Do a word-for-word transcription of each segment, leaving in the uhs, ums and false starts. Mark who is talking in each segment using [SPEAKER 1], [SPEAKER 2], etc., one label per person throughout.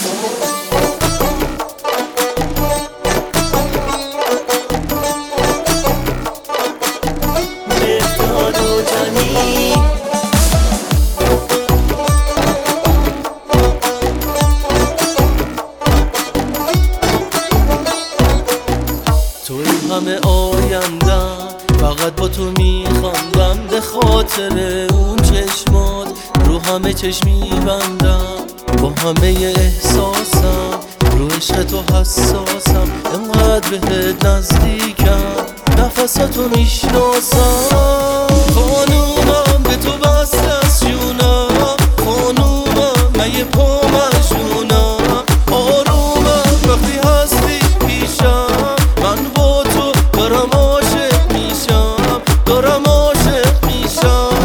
[SPEAKER 1] همه آیندم فقط با تو میخواندم، به خاطر اون چشمات رو همه چشمی بندم، با همه احساسم رو عشق تو حساسم، انقدر بهت نزدیکم نفساتو میشناسم. خانومم به تو بسته از جونم، خانومم من یه پا مجنونم، آرومم وقتی هستی پیشم، من با تو دارم عاشق میشم، دارم عاشق میشم.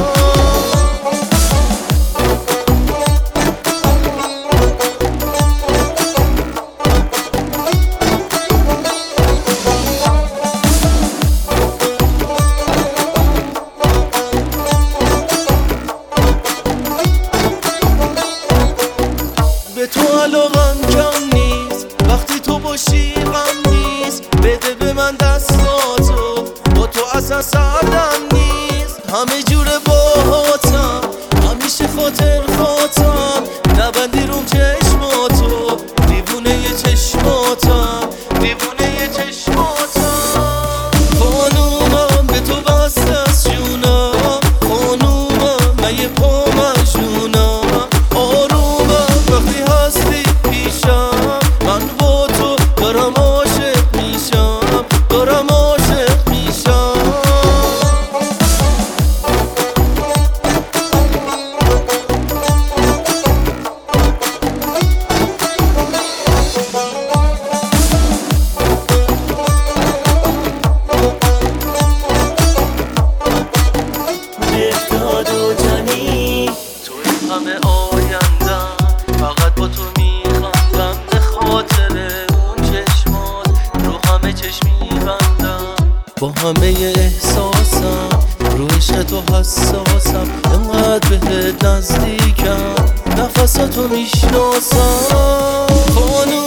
[SPEAKER 1] به تو علاقم کم نیست، وقتی تو باشی غم نیست، بده به من دستاتو، با تو اصلا سردم نیست، همه جوره باهاتم، همیشه خاطر خاطم، نبندی روم چشماتو، دیوونه ی چشماتم، دیوونه ی چشماتم. خانومم به تو بسته از جونم، خانومم من یه پا مجنونم، آرومم وقتی هستی پیشم، من با تو دارم عاشق میشم، دارم عاشق میشم.
[SPEAKER 2] مهرداد و جانی
[SPEAKER 1] توی همه آیندم فقط با تو میخواندم، به خاطر اون چشمات رو همه چشمی بندم، با همه احساسم رو عشق تو حساسم، انقدر بهت نزدیکم نفساتو میشناسم.